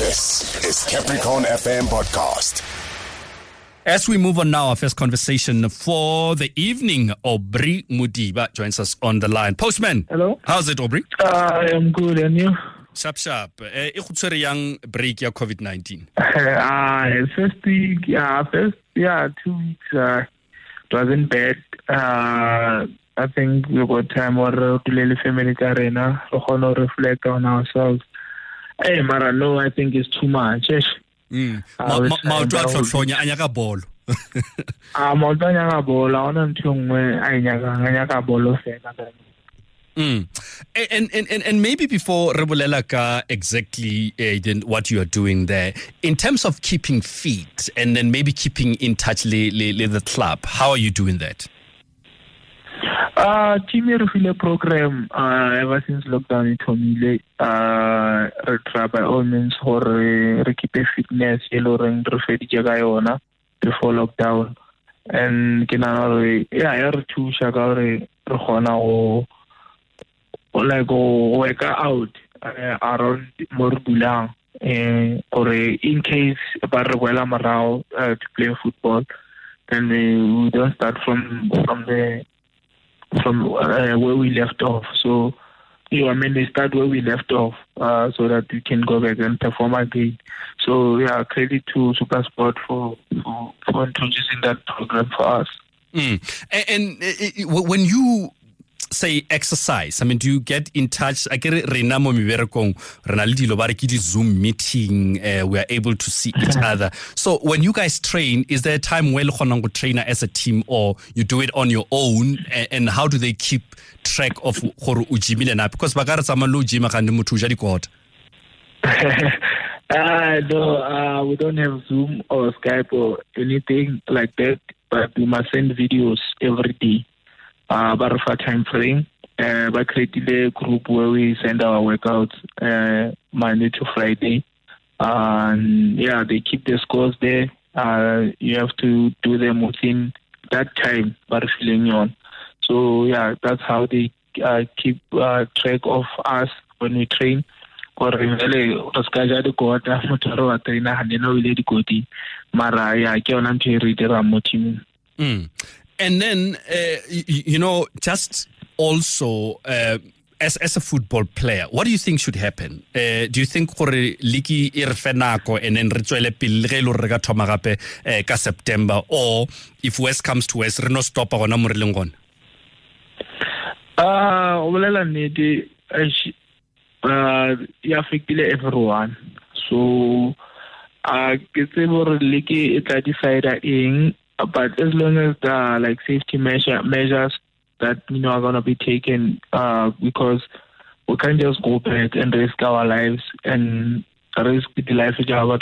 This is Capricorn FM podcast. As we move on now, our first conversation for the evening, Aubrey Mudiba joins us on the line. Postman. Hello. How's it, Aubrey? I am good, and you? Sharp. Young break ya COVID-19. First week, 2 weeks, it wasn't bad. I think we got time to the family arena, to reflect on ourselves. Hey, Mara, no, I think it's too much. And maybe before Rebulelaka exactly what you are doing there, in terms of keeping fit and then maybe keeping in touch with the club, how are you doing that? Team Refile program ever since lockdown in try by all means for keep fitness before lockdown and to shagare like work out around Morbulang or in case Barwela to play football, then we don't start from where we left off. So they start where we left off so that we can go back and perform again. So credit to SuperSport for introducing that program for us. And when you say exercise, I mean, do you get in touch? I get Zoom meeting, we are able to see each other. So when you guys train, is there a time where you train as a team or you do it on your own? And how do they keep track of Ujimilena? Because no, we don't have Zoom or Skype or anything like that, but we must send videos every day. But for time frame, we created a group where we send our workouts Monday to Friday. And they keep the scores there. You have to do them within that time, but feeling on. So that's how they keep track of us when we train. And then, just also, as a football player, what do you think should happen? Do you think Liki Irfenako and then Rituele Pilrelo Regatoma ka September, or if West comes to West, Reno stop on Amurelingon? Everyone. So, it's decided but as long as the safety measures that are going to be taken, because we can't just go back and risk our lives and risk the life of our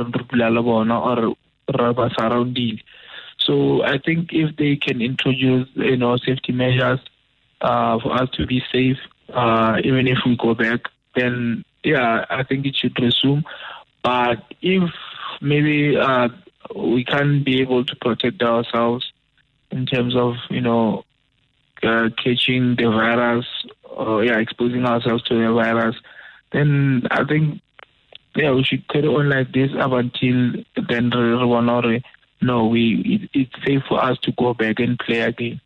or surrounding. So I think if they can introduce safety measures for us to be safe, even if we go back, then I think it should resume. But if maybe we can't be able to protect ourselves in terms of, catching the virus or exposing ourselves to the virus, then I think, we should carry on like this up until then. No, it's safe for us to go back and play again.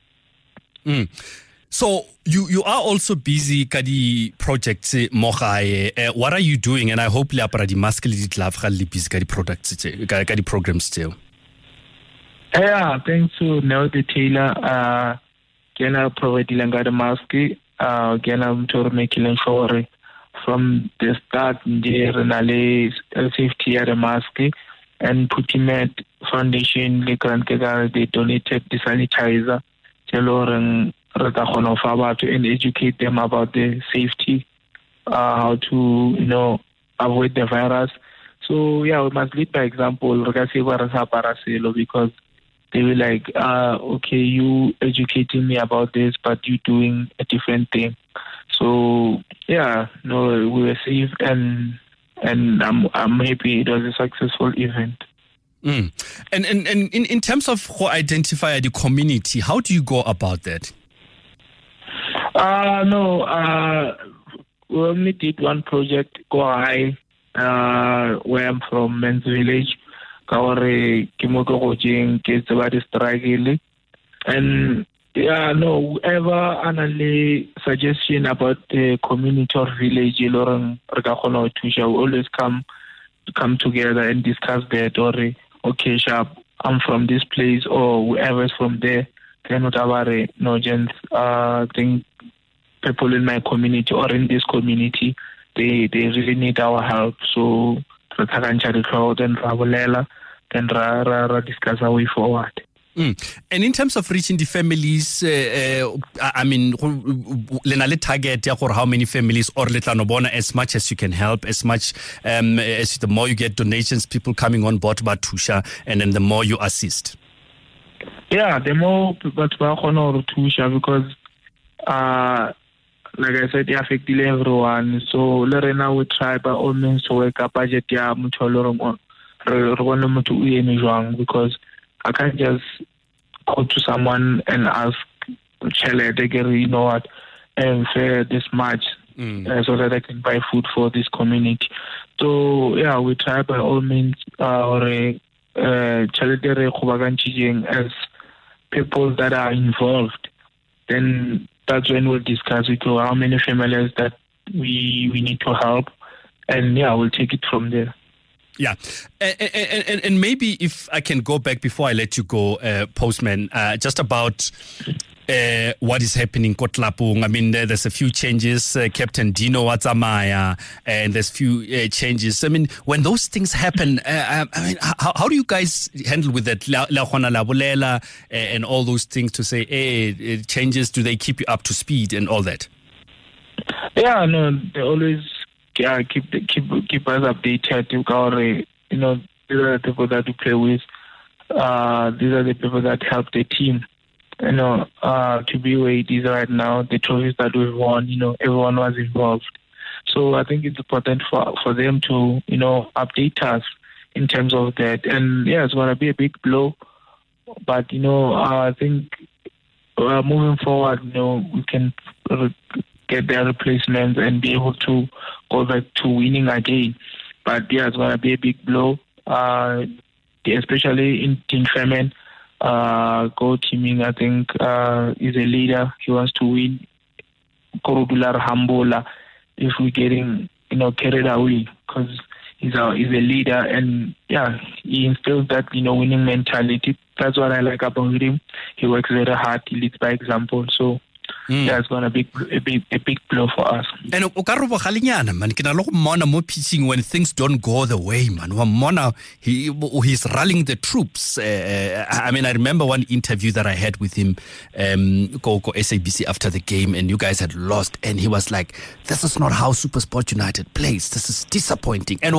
So you are also busy kadi projects mogae. What are you doing? And I hope le apara di mask le ditlaf ga le busy kadi products kadi programs too. Thanks to Neo the Taylor. Can I provide the mask? Can I to make sure from the start the safety at the mask and Putimet Foundation they donated the sanitizer. And educate them about the safety, how to avoid the virus. So we must lead by example because they were like, okay, you educating me about this, but you doing a different thing. So we were safe and I'm happy it was a successful event. And in terms of who identify the community, how do you go about that? We only did one project, Go High, where I'm from, Men's Village. Ke mo ke gojeng ke tseba di struggle. And yeah, no, whoever analy suggestion about the community or village, we always come together and discuss that. Or okay, sharp, I'm from this place, or whoever is from there. Then whatever, no, gents. Think people in my community or in this community, they really need our help. So then discuss our way forward. And in terms of reaching the families, I mean, le target for how many families or as much as you can help, as much as the more you get donations, people coming on board about Tusha, and then the more you assist. Yeah, the more people to Tusha, because like I said, it affects everyone. So let now we try by all means to work a budget because I can't just go to someone and ask, you know what, and say this much so that I can buy food for this community. So yeah, we try by all means as people that are involved. Then that's when we'll discuss with you how many families that we need to help, and yeah, we'll take it from there. Yeah, and maybe if I can go back before I let you go, Postman, just about what is happening in Kotlapung. I mean, there's a few changes. Captain Dino Watsamaya, and there's few changes. I mean, when those things happen, I mean, how do you guys handle with that? And all those things to say, hey, changes, do they keep you up to speed and all that? Yeah, no, they always keep us updated. You know, these are the people that we play with. These are the people that help the team. You know, to be where it is right now, the trophies that we've won, you know, everyone was involved. So I think it's important for them to, you know, update us in terms of that. And yeah, it's going to be a big blow. But, you know, I think moving forward, you know, we can get their replacements and be able to go back to winning again. But yeah, it's going to be a big blow, especially in Team Femen. Go teaming, I think, is a leader. He wants to win. Korodular Hambola, if we're getting, you know, carried away, because he's a leader, and yeah, he instills that, you know, winning mentality. That's what I like about him. He works very hard. He leads by example. So yeah, it's going to be a big blow for us. And man, when things don't go the way, man, he's rallying the troops. I mean, I remember one interview that I had with him, Go SABC after the game, and you guys had lost, and he was like, "This is not how SuperSport United plays. This is disappointing." And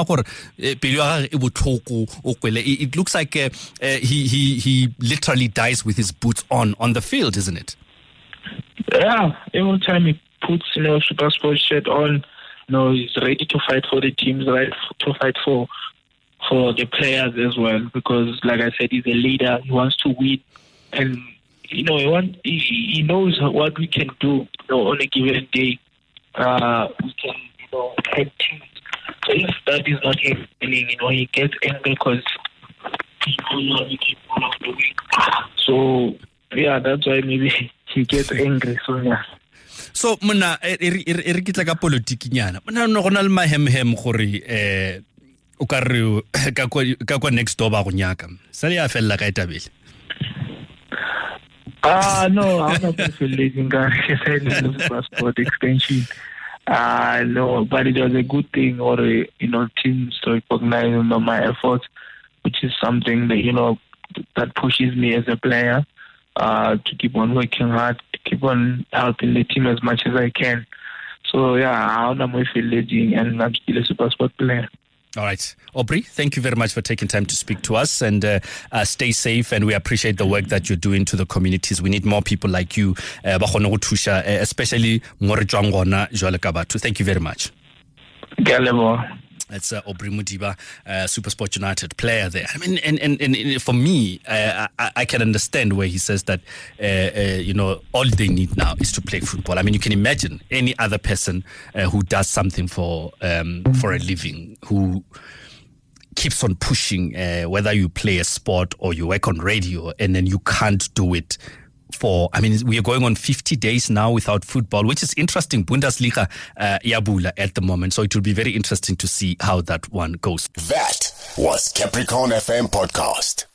it looks like he literally dies with his boots on the field, isn't it? Yeah, every time he puts, you know, SuperSport shirt on, you know, he's ready to fight for the teams, right? To fight for the players as well. Because, like I said, he's a leader. He wants to win, and you know, he knows what we can do. You know, on a given day, we can, you know, help teams. So if that is not happening, you know, he gets angry because he knows what we can pull off the week. So yeah, that's why maybe he gets angry. So yeah. So mona re kitla ka politiki nyana. Mona no gona le mahem gore o ka re ka kwa next door ba go nyaka. Sa ya fella ka etabele. No, I'm not feeling passport extension. No, but it was a good thing, or you know, teams to recognize, you know, my efforts, which is something that, you know, that pushes me as a player. To keep on working hard, to keep on helping the team as much as I can. So yeah, I'm leading, and I'm still a SuperSport player. All right. Aubrey, thank you very much for taking time to speak to us, and stay safe, and we appreciate the work that you're doing to the communities. We need more people like you, especially Ngore Jwangona Jwale Kabatu. Thank you very much. It's Aubrey Mudiba, SuperSport United player there. I mean, and for me, I can understand where he says that, all they need now is to play football. I mean, you can imagine any other person who does something for a living, who keeps on pushing, whether you play a sport or you work on radio, and then you can't do it. We are going on 50 days now without football, which is interesting. Bundesliga Yabula at the moment. So it will be very interesting to see how that one goes. That was Capricorn FM Podcast.